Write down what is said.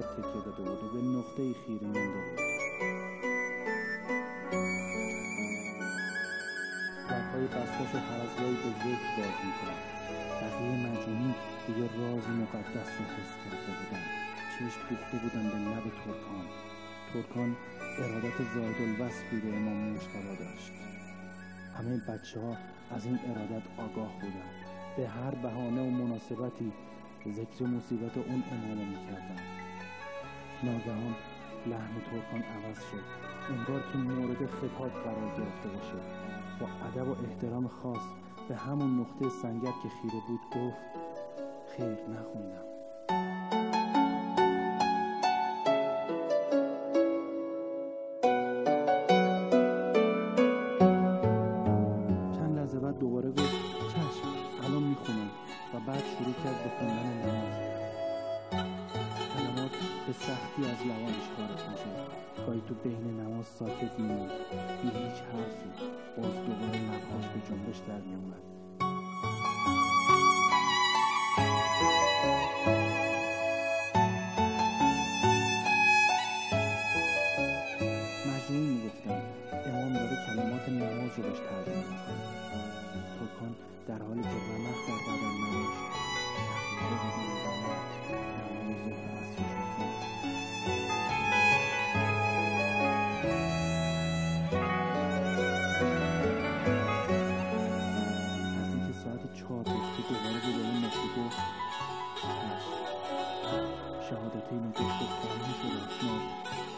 تکیه داده بود و به نقطه خیره مونده بود. لب‌های بستش و هر از گاهی به ذکر باز می‌کرد. بقیه مجنونین دیگه راز مقدس رو حس کرده بودن. چشم دوخته بودن به لب ترکان ارادت زایدالوصفی به امام مجتبی داشت. همه بچه‌ها از این ارادت آگاه بودن. به هر بهانه و مناسبتی ذکر مصیبت اون امامو می‌کردن. ناگهان لحن ترکان عوض شد، انگار که مورد خطاب قرار گرفته باشه. با ادب و احترام خاص به همون نقطه سنگر که خیره بود گفت: خیر نخوندم. چند لحظه بعد دوباره گفت: چشم، الان میخونم. و بعد شروع کرد به خوندن نماز. کلمات به سختی از لبانش خارج میشد. گاهی تو بین نماز ساکت میموند، بی هیچ حرفی. باز دوباره لبهاش به جنبش در میومد. مجنون میگفتن امام داره کلمات نماز رو بهش ترجمه میکنه. ترکان در حالی که رمق در بدن نداشت، شهادتین گفت و فرمی شد اسناد